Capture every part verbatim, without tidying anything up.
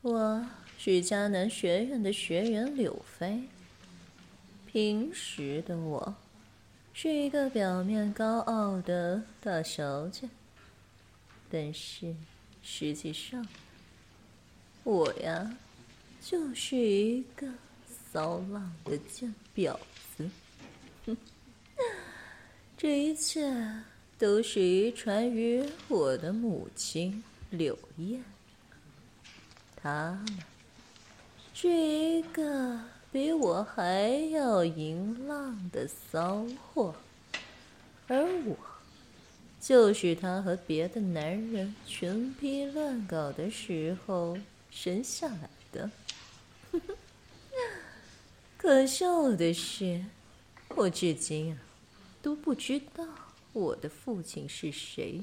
我是迦南学院的学员柳飞。平时的我，是一个表面高傲的大小姐，但是实际上，我呀，就是一个骚浪的贱婊子。哼，这一切都是遗传于我的母亲柳燕。他们是一个比我还要淫浪的骚货，而我就是他和别的男人群批乱搞的时候生下来的。可笑的是，我至今啊都不知道我的父亲是谁。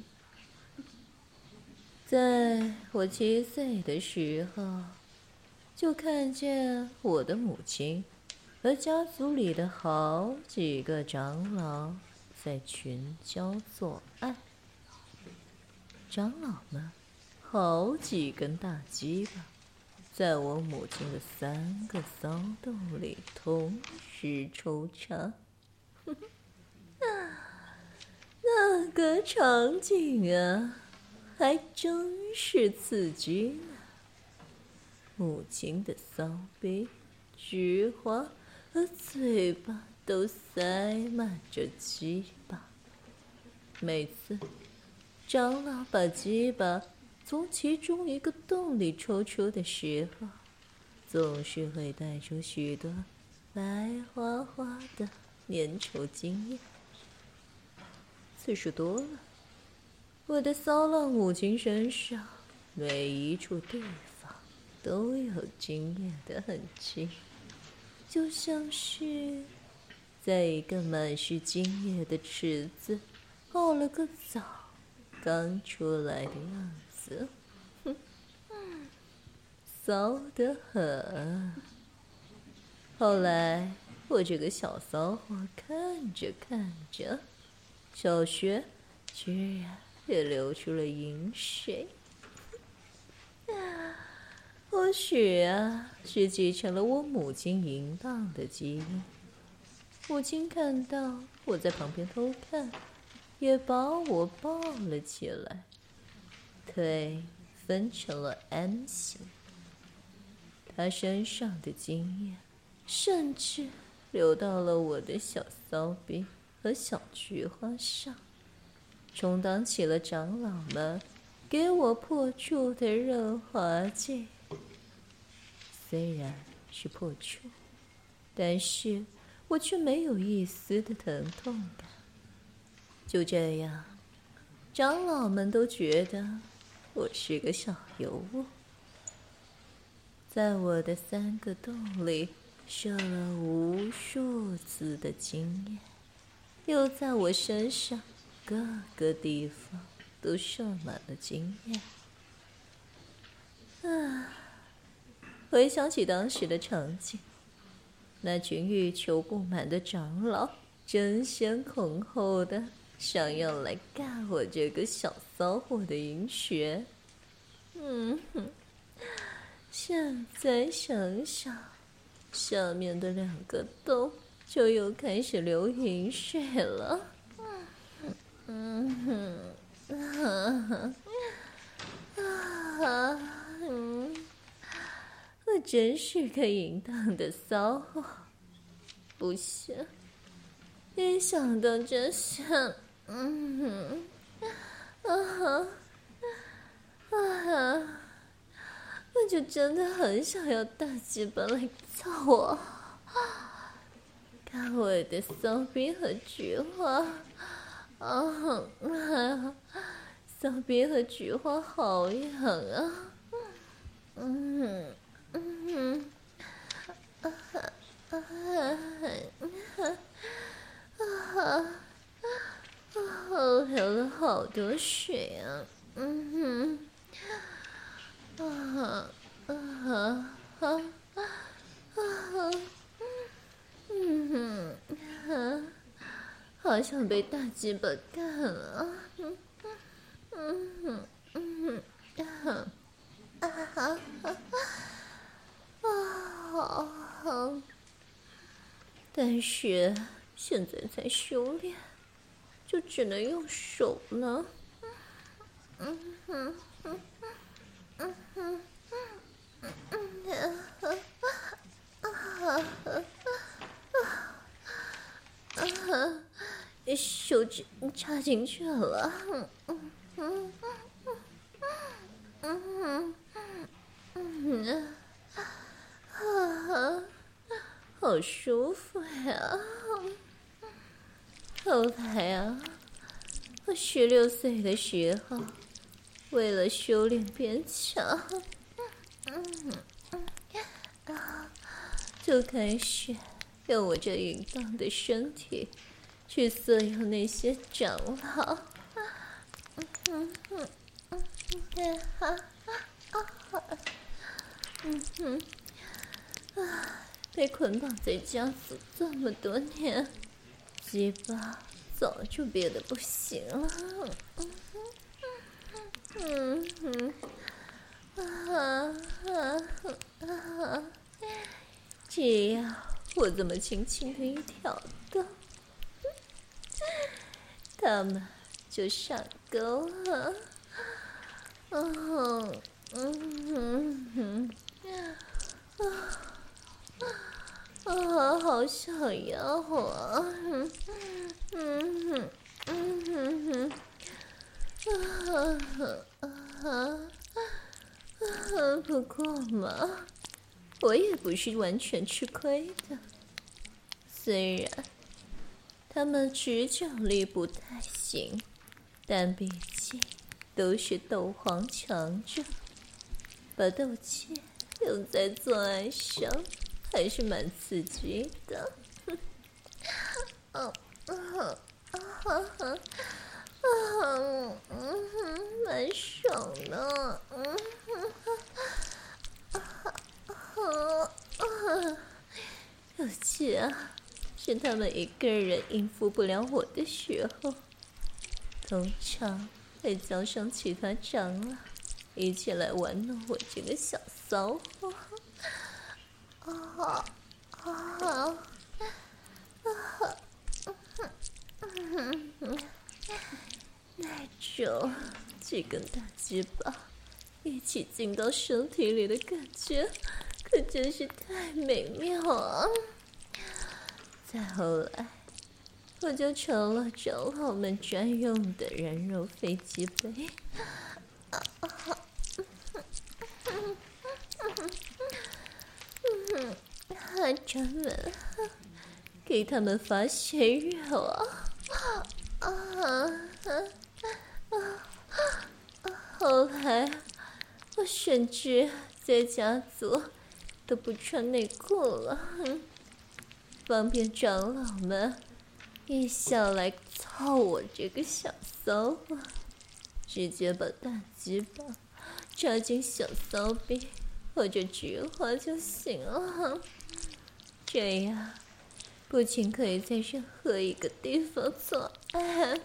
在我七岁的时候，就看见我的母亲和家族里的好几个长老在群交做爱。长老们好几根大鸡巴在我母亲的三个骚洞里同时抽插。那个场景啊，还真是刺激呢！母亲的骚逼、菊花和嘴巴都塞满着鸡巴。每次长老把鸡巴从其中一个洞里抽出的时候，总是会带出许多白花花的粘稠精液。次数多了，我的骚浪母亲身上每一处地方都有精液的痕迹，就像是在一个满是精液的池子泡了个澡刚出来的样子。哼，骚得很。后来我这个小骚货看着看着，小学居然也流出了淫水。或许啊，是继承了我母亲淫荡的基因。母亲看到我在旁边偷看，也把我抱了起来，腿分成了 M 型。她身上的精液甚至流到了我的小骚逼和小菊花上，充当起了长老们给我破处的润滑剂。虽然是破处，但是我却没有一丝的疼痛感。就这样，长老们都觉得我是个小尤物，在我的三个洞里射了无数次的精液，又在我身上各个地方都射满了精液。啊，回想起当时的场景，那群欲求不满的长老争先恐后的想要来干我这个小骚货的淫穴。嗯哼，现在想想，下面的两个洞就又开始流淫水了。嗯哼，啊啊嗯，我真是个淫荡的骚货。不行，一想到这些，嗯哼，啊啊，我就真的很想要大鸡巴来操我，看我的骚逼和菊花，啊，骚逼和菊花好痒啊，嗯嗯啊啊啊啊！我流了好多水啊，嗯哼，啊啊啊啊！嗯哼，啊，好想被大鸡巴干了，嗯嗯嗯嗯啊啊啊！ 但是现在才修炼，就只能用手了。嗯哼嗯嗯哼嗯哼啊！手指插进去了，嗯嗯嗯嗯嗯嗯啊，好舒服呀！后来啊，我十六岁的时候，为了修炼变强，嗯嗯啊，就开始用我这淫荡的身体去色诱那些长老。嗯嗯嗯嗯啊啊啊！嗯哼啊，被捆绑在家族这么多年，鸡巴早就憋得不行了。嗯哼啊啊啊！只要我这么轻轻的一挑逗，他们就上钩了。嗯嗯嗯啊啊，好想要啊！嗯嗯嗯嗯啊啊啊！不过嘛，我也不是完全吃亏的。虽然他们持久力不太行，但毕竟都是斗皇强者，把斗气用在做爱上，还是蛮刺激的。嗯嗯嗯嗯嗯，蛮爽的。嗯嗯嗯，尤其啊，是他们一个人应付不了我的时候，通常会叫上其他长老一起来玩弄我这个小骚货。啊啊啊！那种这根大鸡巴一起进到身体里的感觉，可真是太美妙啊！再后来，我就成了长老们专用的人肉飞机杯。啊啊嗯，还专门给他们发血肉啊！啊啊啊！后来，我甚至在家族都不穿内裤了，方便长老们一下来操我这个小骚货，直接把大鸡巴插进小骚逼或者菊花就行了。这样不仅可以在任何一个地方做爱，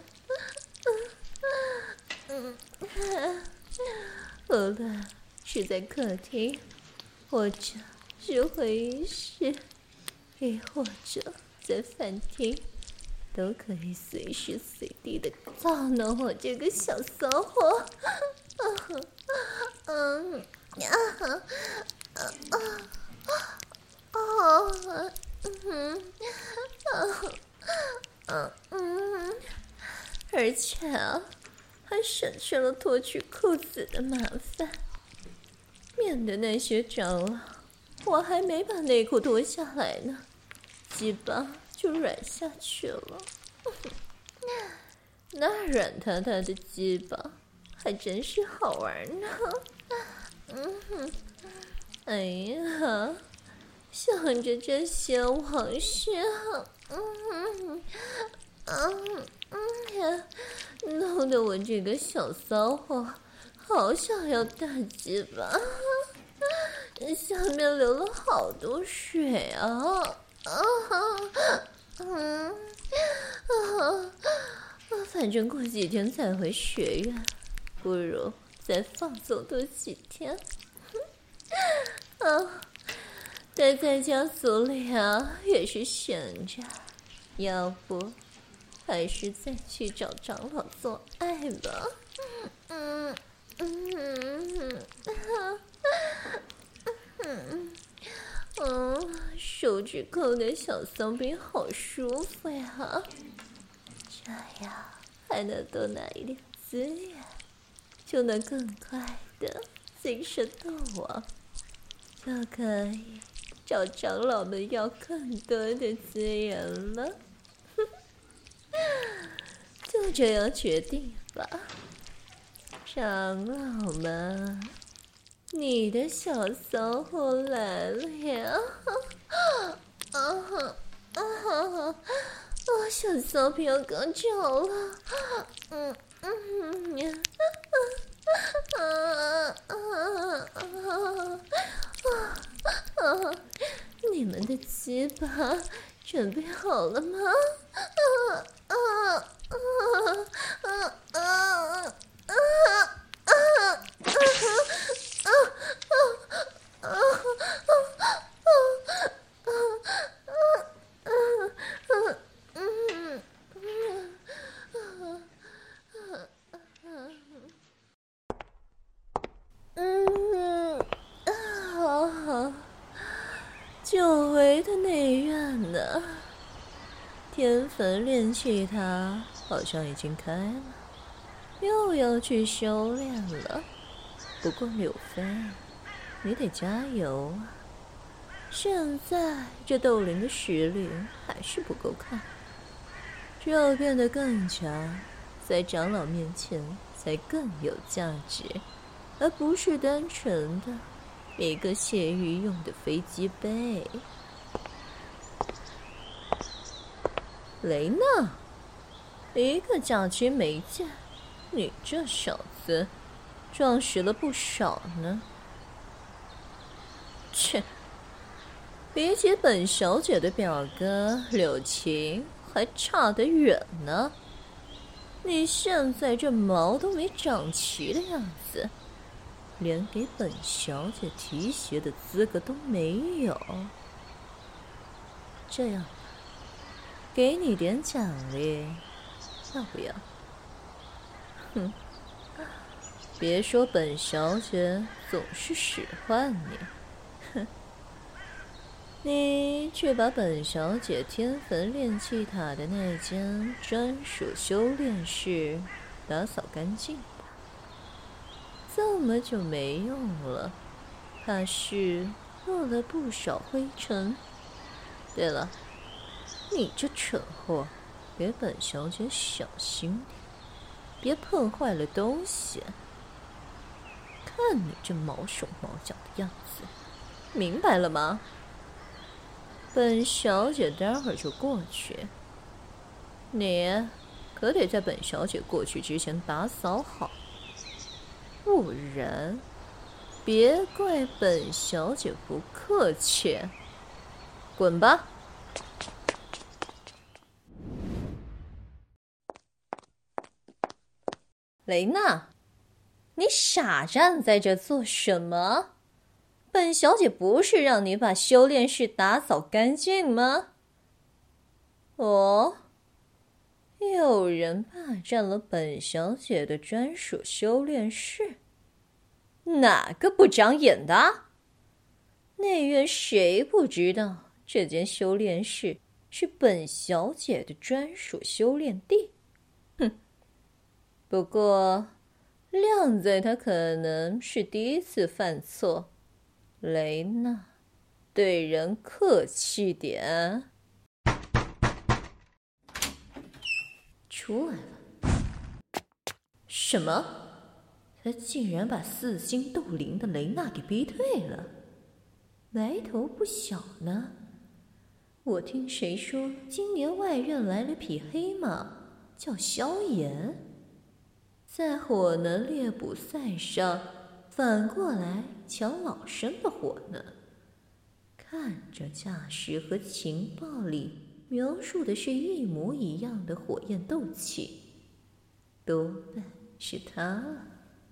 嗯，无论是在客厅，或者是会议室，亦或者在饭厅，都可以随时随地的操弄我这个小骚货。嗯啊啊啊啊嗯啊嗯，而且啊，还省去了脱去裤子的麻烦，免得那些长老，我还没把内裤脱下来呢，鸡巴就软下去了。那软塌塌的鸡巴还真是好玩呢。嗯哼，哎呀，想着这些往事，嗯哼，嗯嗯呀，弄得我这个小骚货好想要大鸡巴，下面流了好多水啊！啊，嗯啊，反正过几天才回学院，不如再放纵多几天。啊，但待在家族里啊，也是闲着，要不还是再去找长老做爱吧。嗯嗯嗯嗯嗯，手指扣的小骚逼好舒服呀，这样还能多拿一点资源，就能更快的精神斗王，就可以找长老们要更多的资源了。就这样决定吧，长老们，你的小骚货来了呀！啊哈啊哈！我小骚皮要高潮了，嗯嗯呀，啊啊啊啊啊！你们的鸡巴准备好了吗？啊啊啊啊啊啊啊啊嗯，好好，久违的内院呢？天坟炼气塔好像已经开了，又要去修炼了。不过柳飞，你得加油啊！现在这斗灵的实力还是不够看，只有变得更强，在长老面前才更有价值，而不是单纯的一个泄欲用的飞机杯。雷娜，一个假期没见，你这小子壮实了不少呢。切，比起本小姐的表哥柳晴还差得远呢。你现在这毛都没长齐的样子，连给本小姐提鞋的资格都没有。这样，给你点奖励，要不要？哼，别说本小姐总是使唤你，哼，你去把本小姐天坟炼气塔的那间专属修炼室打扫干净吧。这么久没用了，怕是落了不少灰尘。对了，你这蠢货，给本小姐小心点，别碰坏了东西。看你这毛手毛脚的样子，明白了吗？本小姐待会儿就过去，你可得在本小姐过去之前打扫好，不然别怪本小姐不客气。滚吧！雷娜，你傻站在这做什么？本小姐不是让你把修炼室打扫干净吗？哦，有人霸占了本小姐的专属修炼室，哪个不长眼的？内院谁不知道这间修炼室是本小姐的专属修炼地？哼！不过，靓仔他可能是第一次犯错，雷娜，对人客气点。出来了！什么？他竟然把四星斗灵的雷娜给逼退了，来头不小呢。我听谁说今年外院来了匹黑马，叫萧炎，在火能猎捕赛上反过来抢老生的火呢。看这架势和情报里描述的是一模一样的火焰斗气，多半是他了。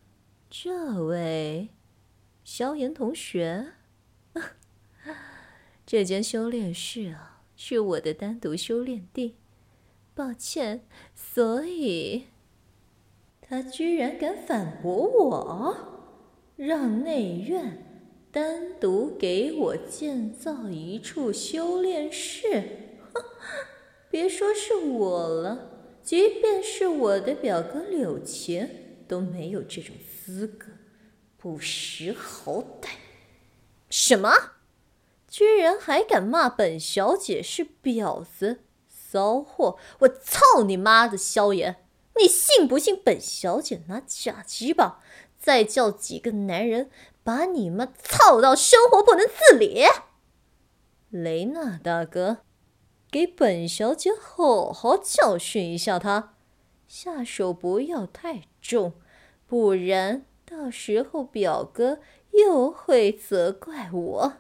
这位萧炎同学， 这间修炼室啊，是我的单独修炼地。抱歉，所以他居然敢反驳我，让内院单独给我建造一处修炼室。哼，别说是我了，即便是我的表哥柳晴都没有这种资格，不识好歹。什么？居然还敢骂本小姐是婊子骚货！我操你妈的萧炎！你信不信本小姐拿假鸡巴再叫几个男人把你们操到生活不能自理？雷娜大哥，给本小姐好好教训一下他，下手不要太重，不然到时候表哥又会责怪我。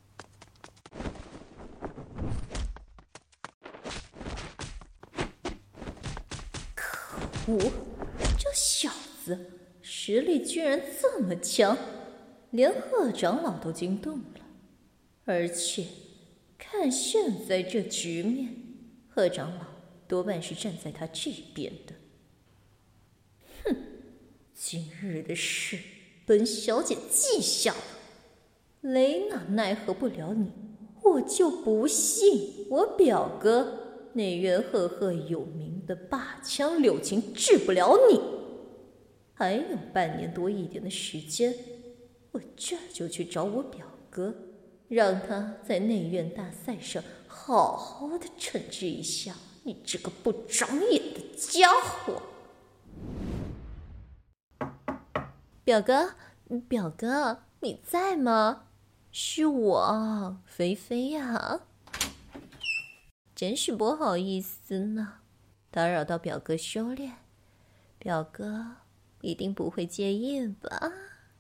可恶，这小子实力居然这么强，连贺长老都惊动了。而且看现在这局面，贺长老多半是站在他这边的。哼，今日的事本小姐记下了。雷娜奈何不了你，我就不信我表哥内院赫赫有名的霸枪柳晴治不了你。还有半年多一点的时间，我这就去找我表哥，让他在内院大赛上好好的惩治一下你这个不长眼的家伙。表哥，表哥，你在吗？是我，菲菲呀。真是不好意思呢，打扰到表哥修炼，表哥一定不会介意吧？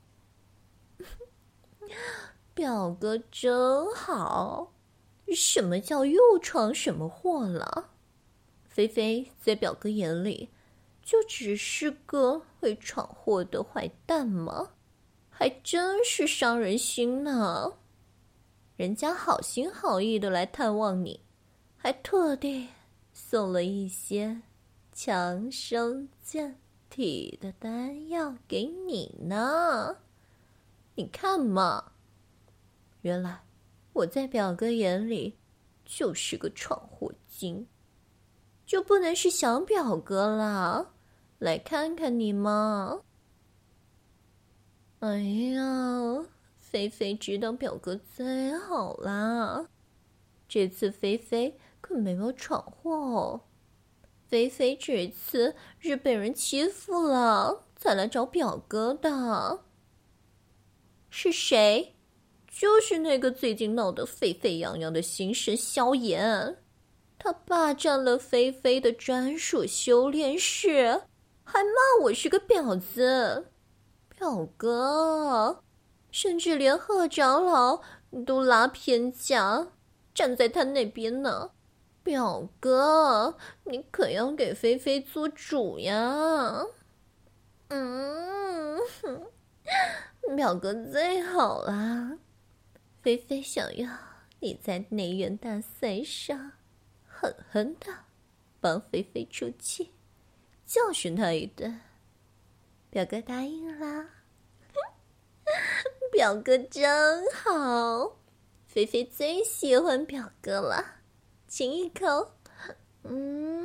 表哥真好，什么叫又闯什么祸了？菲菲在表哥眼里就只是个会闯祸的坏蛋吗？还真是伤人心呢。人家好心好意的来探望你，还特地送了一些强身健体的丹药给你呢。你看嘛，原来我在表哥眼里就是个闯祸精，就不能是小表哥啦？来看看你嘛。哎呀，菲菲知道表哥最好啦。这次菲菲可没有闯祸哦，菲菲这次是被人欺负了才来找表哥的。是谁？就是那个最近闹得沸沸扬扬的新生萧炎，他霸占了菲菲的专属修炼室，还骂我是个婊子。表哥，甚至连贺长老都拉偏架，站在他那边呢。表哥，你可要给菲菲做主呀。嗯，表哥最好啦。菲菲想要你在内院大赛上狠狠的帮菲菲出气，教训他一顿。表哥答应啦。表哥真好，菲菲最喜欢表哥了，亲一口。嗯，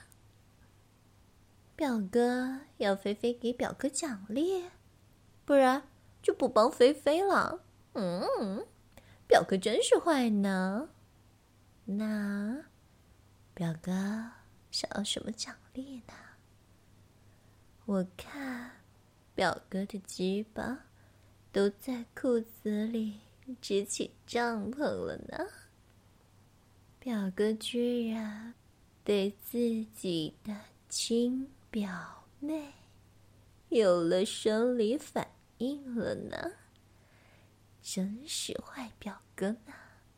表哥要菲菲给表哥奖励，不然就不帮菲菲了。嗯，表哥真是坏呢。那表哥想要什么奖励呢？我看表哥的鸡巴都在裤子里支起帐篷了呢。表哥居然对自己的亲表妹有了生理反应了呢，真是坏表哥呢。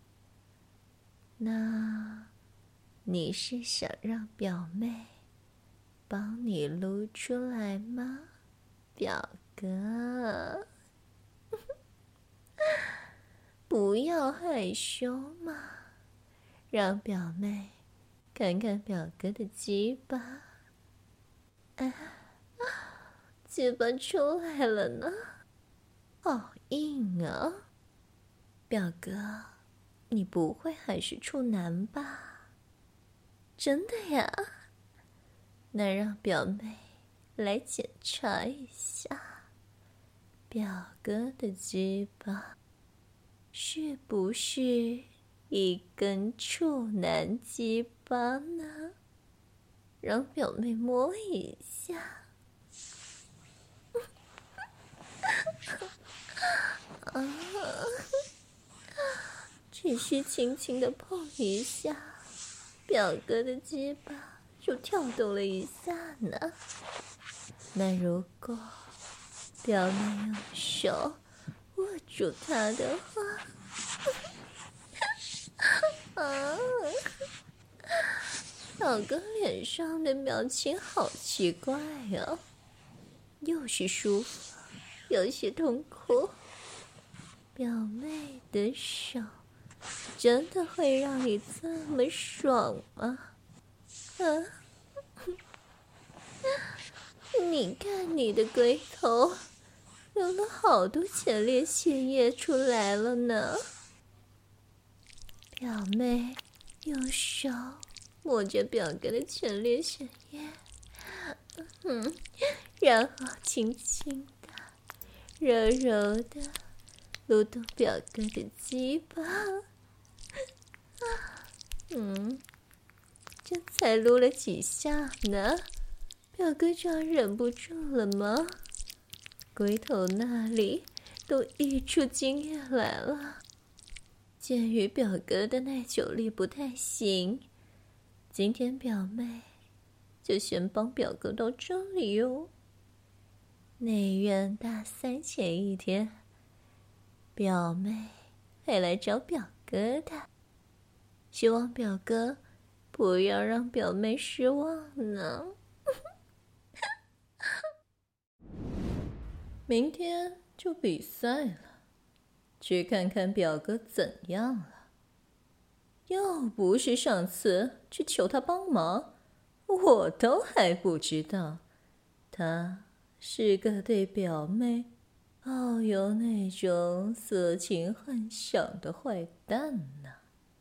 那你是想让表妹帮你撸出来吗，表哥？ 不要害羞嘛，让表妹看看表哥的鸡巴。啊，鸡巴出来了呢，好硬啊！表哥，你不会还是处男吧？真的呀？那让表妹来检查一下，表哥的鸡巴是不是一根处男鸡巴呢？让表妹摸一下。啊，只需轻轻的碰一下，表哥的鸡巴就跳动了一下呢。那如果表妹用手握住他的话，啊，表哥脸上的表情好奇怪哦，又是舒服，有些痛苦。表妹的手真的会让你这么爽吗？啊，你看你的龟头流了好多前列腺液出来了呢。表妹用手摸着表哥的前列腺液，嗯，然后轻轻的、柔柔的撸动表哥的鸡巴。嗯，这才撸了几下呢，表哥就要忍不住了吗？龟头那里都溢出精液来了。鉴于表哥的耐久力不太行，今天表妹就先帮表哥到这里哟。内院大赛前一天，表妹会来找表哥的，希望表哥不要让表妹失望呢。明天就比赛了，去看看表哥怎样了。要不是上次去求他帮忙，我都还不知道他是个对表妹抱有那种色情幻想的坏蛋呢。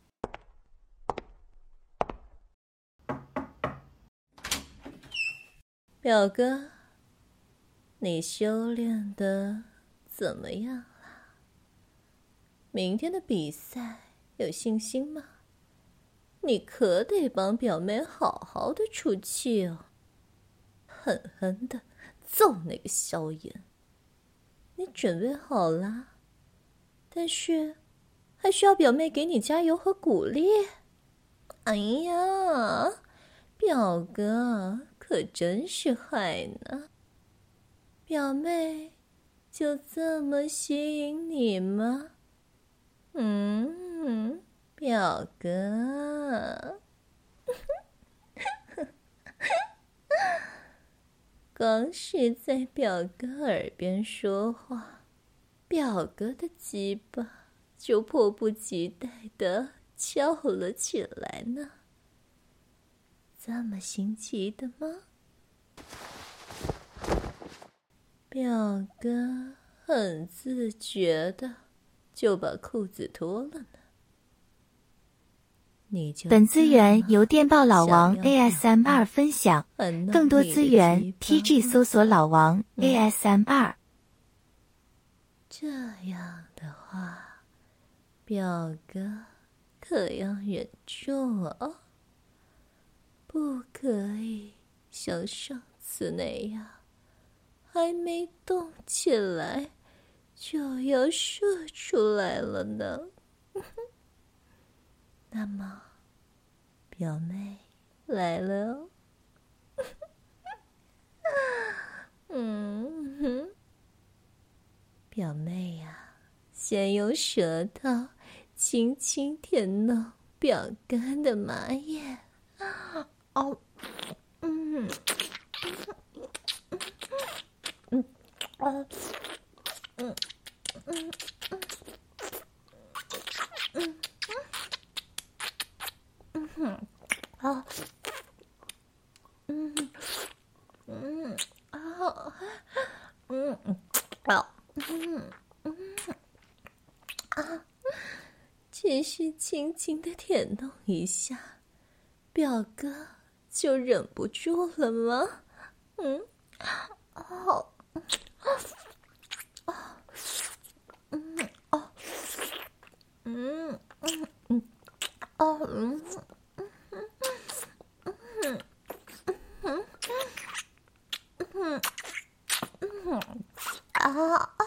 表哥，你修炼的怎么样了？明天的比赛有信心吗？你可得帮表妹好好的出气哦，狠狠的揍那个萧炎。你准备好了？但是还需要表妹给你加油和鼓励。哎呀，表哥可真是坏呢。表妹就这么吸引你吗？嗯，表哥，光是在表哥耳边说话，表哥的鸡巴就迫不及待地翘了起来呢。这么新奇的吗？表哥很自觉的就把裤子脱了呢。你就本资源由电报老王 A S M R 分享，更多资源 T G 搜索老王 A S M R。 这样的话，表哥可要忍住哦，不可以像上次那样，还没动起来就要射出来了呢。那么，表妹来了哦。嗯哼，表妹呀、啊，先用舌头轻轻舔弄表哥的马眼。哦，嗯，嗯，啊，嗯，嗯， 啊，嗯嗯啊，嗯啊，嗯嗯啊，继续轻轻的舔弄一下，表哥就忍不住了吗？嗯，好，啊，嗯哦，嗯嗯嗯哦嗯嗯嗯嗯嗯嗯啊啊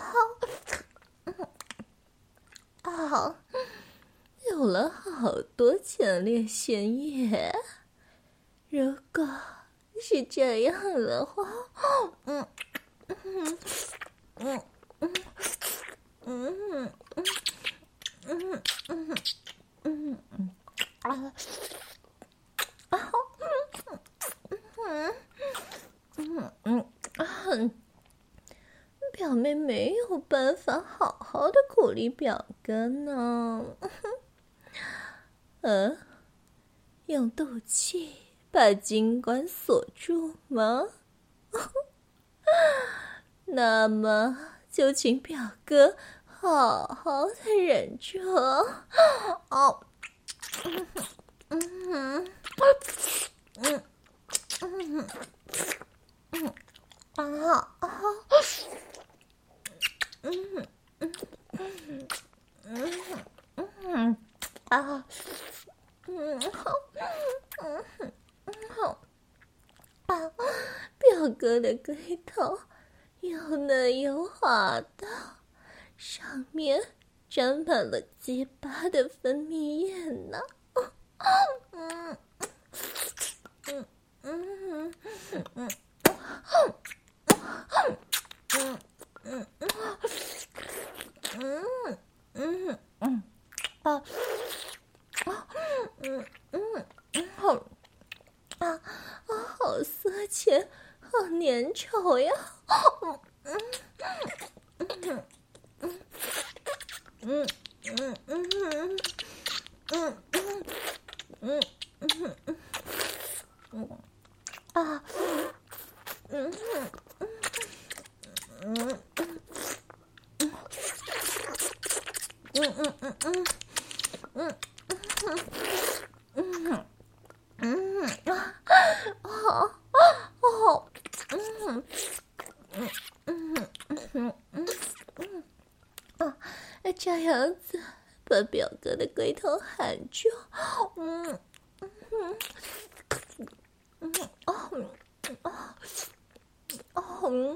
啊！有了好多强烈鲜液。如果是这样的话，嗯嗯嗯嗯嗯嗯嗯嗯嗯啊啊嗯嗯嗯嗯，表妹没有办法好好的鼓励表哥呢。呃，用肚脐把金冠锁住吗？那么就请表哥好好的忍着。哦，嗯嗯嗯嗯嗯啊啊，嗯嗯嗯嗯啊，嗯好，嗯嗯好啊，表哥的龟头又嫩又滑的，上面沾满了鸡巴的分泌液呢。嗯嗯嗯嗯嗯嗯嗯嗯嗯嗯啊啊嗯嗯嗯好啊啊好色情，好粘稠呀！嗯嗯嗯嗯嗯嗯嗯嗯嗯嗯嗯啊嗯嗯嗯嗯嗯嗯嗯嗯嗯嗯啊啊哦嗯嗯嗯嗯嗯嗯啊这样子把表哥的龟头含住，嗯嗯嗯哦哦哦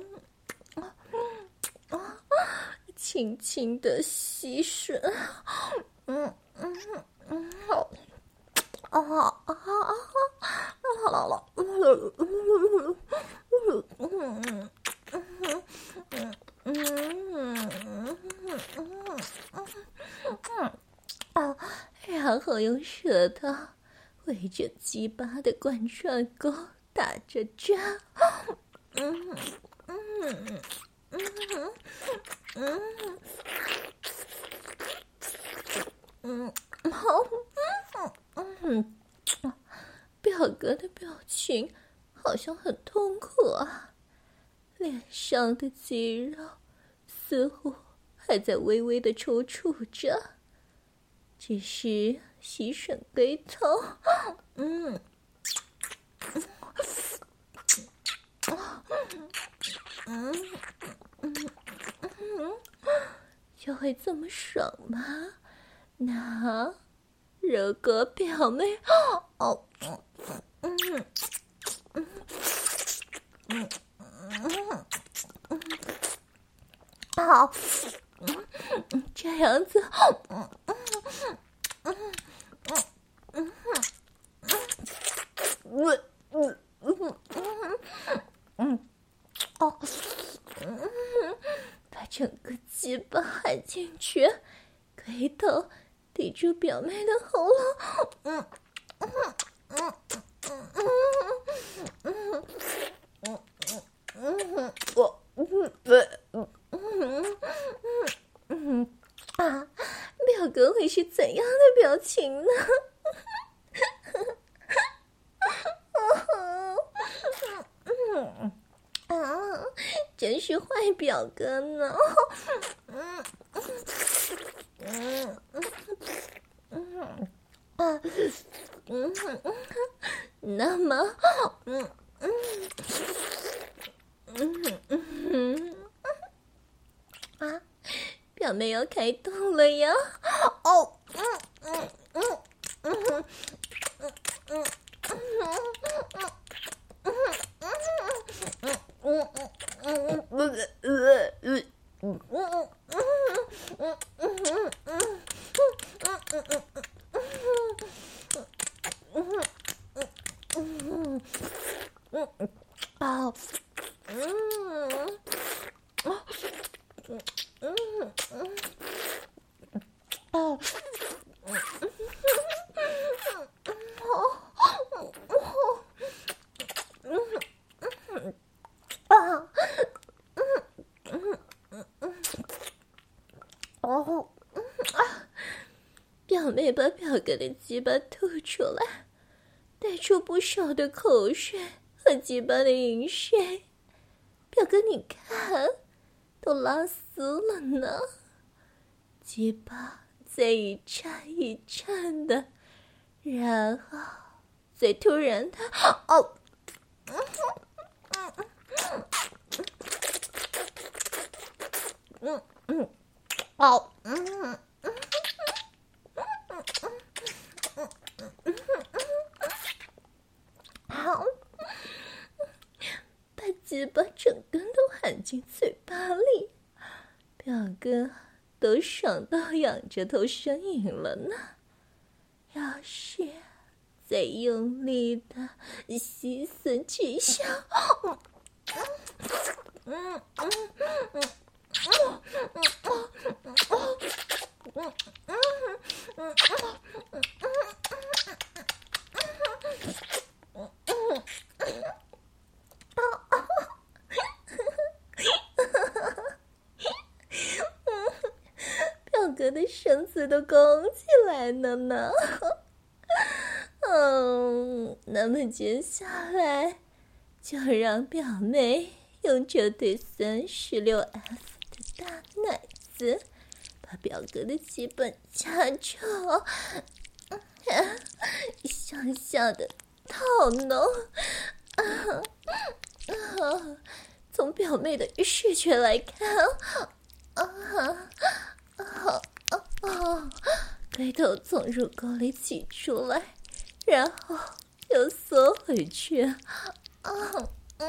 哦，轻轻的吸吮，嗯嗯嗯好。啊啊啊！好了了，嗯嗯嗯嗯嗯嗯啊，然后用舌头围着鸡巴的冠状沟打着转，嗯嗯嗯嗯嗯，好，嗯嗯。表哥的表情好像很痛苦啊，脸上的肌肉似乎还在微微的抽搐着，只是吸吮龟头，嗯，嗯嗯嗯，就会这么爽吗？那如果表妹，哦，嗯嗯嗯嗯嗯嗯，好，嗯，这样子，嗯嗯嗯嗯嗯嗯嗯嗯嗯哦，嗯，把整个鸡巴含进去，龟头抵住表妹的喉咙，嗯嗯嗯嗯嗯嗯嗯，我嗯对嗯嗯嗯啊，表哥会是怎样的表情呢？ 嗯啊，真是坏表哥呢。嗯嗯嗯啊嗯，那么，嗯嗯嗯嗯啊，表妹要开动了呀！哦，嗯嗯嗯嗯嗯嗯嗯嗯。哦，表妹把表哥的鸡巴吐出来，带出不少的口水和鸡巴的饮水。表哥，你看，都拉丝了呢。鸡巴在一颤一颤的，然后最突然的，哦，嗯嗯嗯，哦，嗯嗯嗯嗯嗯好，把鸡巴整根都含进嘴巴里，表哥都爽到仰着头呻吟了呢。要是再用力的吸吮几下，嗯嗯嗯嗯嗯表哥的身子都拱起来了呢。嗯，那么接下来就让表妹用这对三十六 F 的大奶子把表哥的基本夹住，小小的套弄，啊啊！从表妹的视觉来看，啊啊啊啊！龟头从乳沟里挤出来，然后又缩回去，啊嗯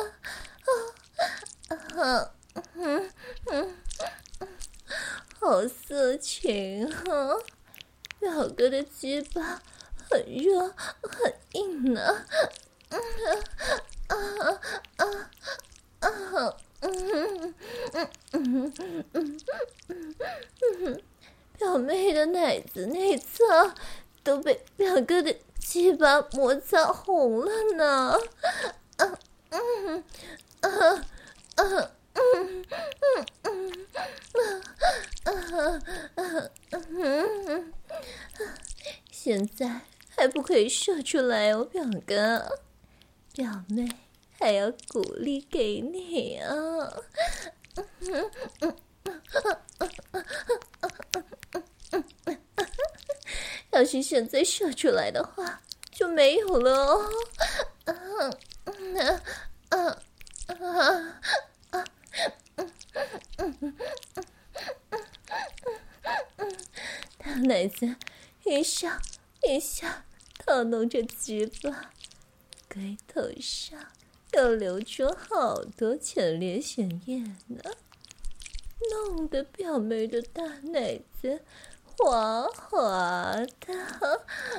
啊啊嗯嗯，好色情啊！表哥的鸡巴很热很硬呢，嗯啊啊啊啊嗯嗯嗯嗯嗯嗯，表妹的奶子内侧都被表哥的鸡巴摩擦红了呢。啊嗯啊啊嗯嗯嗯啊啊嗯，现在还不可以射出来哦，表哥，表妹还要鼓励给你啊。要是现在射出来的话，就没有了哦。嗯嗯嗯嗯嗯嗯大奶子一下一下套弄着鸡巴，龟头上又流出好多前列腺液呢，弄得表妹的大奶子滑滑的。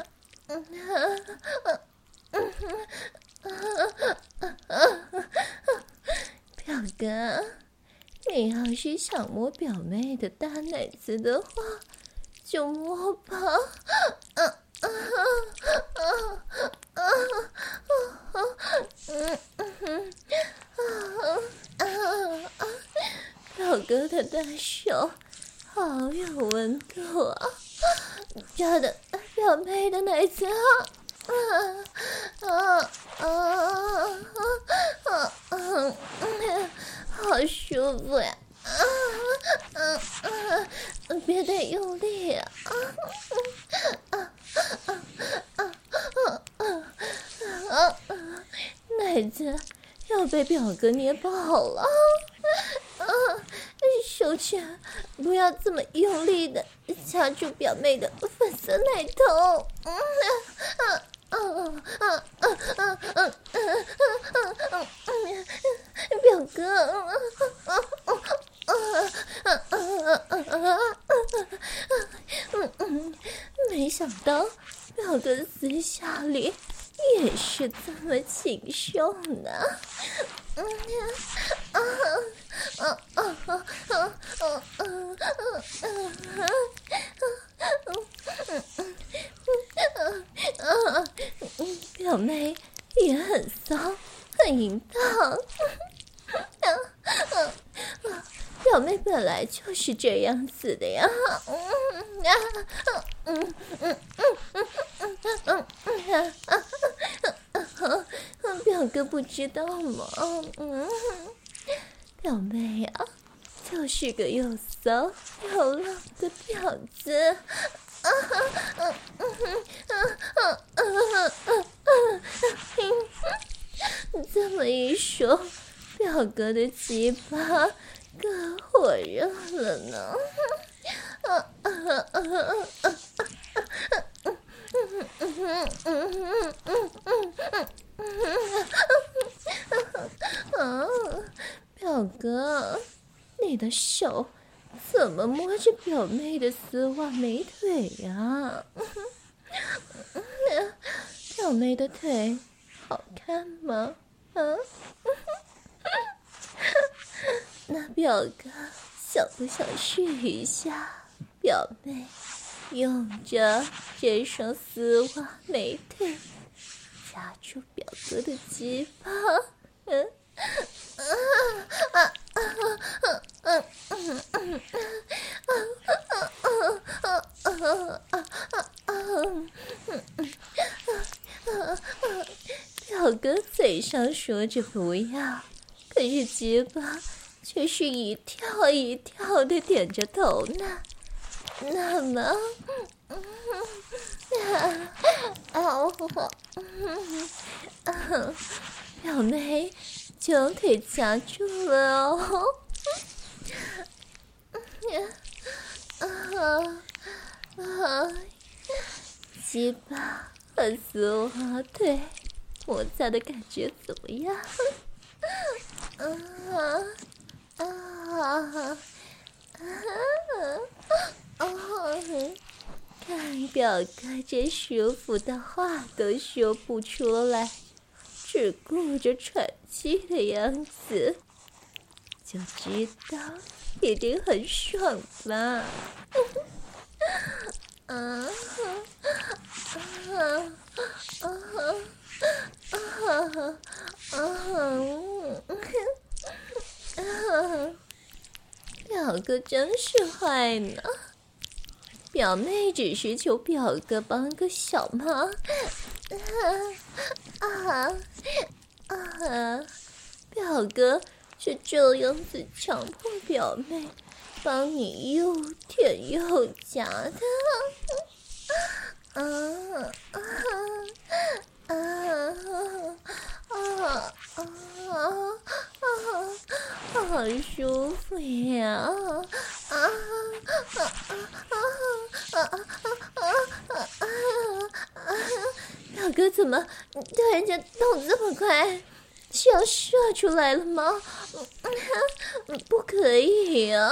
表哥，你要是想摸表妹的大奶子的话，就摸吧。啊啊啊啊啊！嗯嗯啊啊！表哥的大手好有温度啊，夹的表妹的奶子啊啊啊啊啊啊！好舒服呀！啊啊啊！别太用力啊！啊啊啊啊啊啊啊！奶子要被表哥捏爆了！啊，手拳不要这么用力的掐住表妹的粉色奶头！嗯啊啊啊啊啊啊啊啊！表哥，啊啊啊啊啊啊啊！嗯嗯，没想到表哥私下里也是这么禽兽呢。嗯啊啊啊啊啊啊啊啊！表妹也很骚，很淫荡。啊啊啊！表妹本来就是这样子的呀。嗯啊嗯嗯嗯嗯嗯嗯啊！表哥不知道吗？嗯，表妹啊，就是个又骚又浪的婊子。啊啊啊啊啊啊啊！这么一说，表哥的鸡巴更火热了呢。啊啊啊啊啊！嗯嗯嗯嗯嗯嗯嗯啊，表哥，你的手怎么摸着表妹的丝袜美腿呀？表妹的腿好看吗？啊？那表哥想不想试一下？表妹用着这双丝袜美腿夹住表哥的鸡巴，嗯啊啊啊啊啊啊！表哥嘴上说着不要，可是鸡巴却是一跳一跳的点着头呢。那么，啊啊啊！表妹就腿夹住了哦。啊啊！鸡巴和丝袜腿摩擦的感觉怎么样？啊啊啊啊！看表哥这舒服的话都说不出来，只顾着喘气的样子，就知道一定很爽吧。啊啊啊啊啊啊啊！表哥真是坏呢，表妹只是求表哥帮个小忙。啊啊啊！表哥是这样子强迫表妹帮你又舔又夹的。啊啊啊啊啊啊！好舒服呀！啊啊啊啊啊啊啊！表哥怎么突然间动这么快？是要射出来了吗？不可以啊！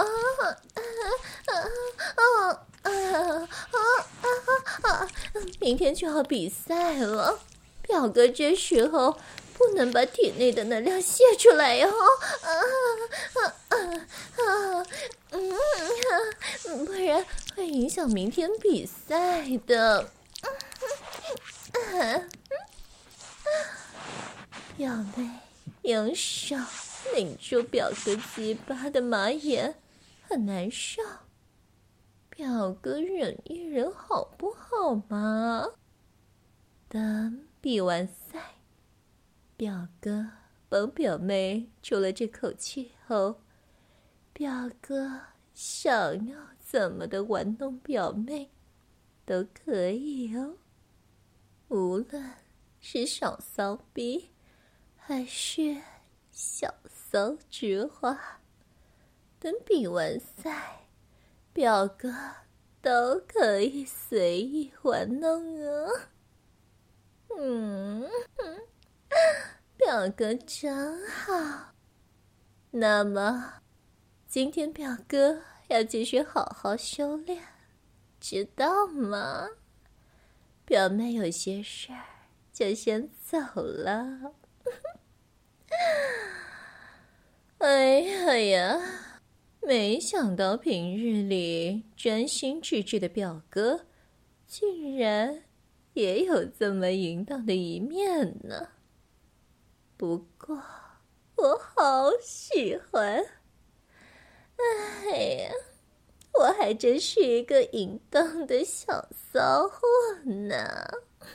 啊啊啊啊啊！明天就要比赛了，表哥这时候不能把体内的能量泄出来哟！啊啊啊啊！嗯，不然会影响明天比赛的。表妹用手拧住表哥鸡巴的马眼，很难受。表哥忍一忍好不好嘛？等比完赛， 表哥帮表妹出了这口气后，表哥想要怎么的玩弄表妹都可以哦。无论是小骚逼还是小骚菊花，等比完赛，表哥都可以随意玩弄哦。嗯，表哥真好。那么今天表哥要继续好好修炼，知道吗？表妹有些事儿就先走了。哎呀呀，没想到平日里专心致志的表哥竟然也有这么淫荡的一面呢。不过我好喜欢。哎呀，我还真是一个淫荡的小骚货呢。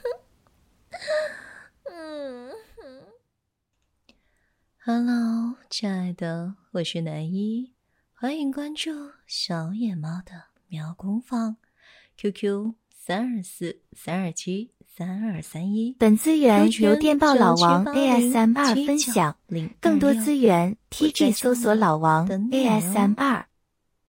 嗯 Hello， 亲爱的，我是南一，欢迎关注小野猫的喵工坊 Q Q 三二四三二七三二三一。 本资源由电报老王 A S M 二分享，更多资源 T G 搜索老王 A S M 二。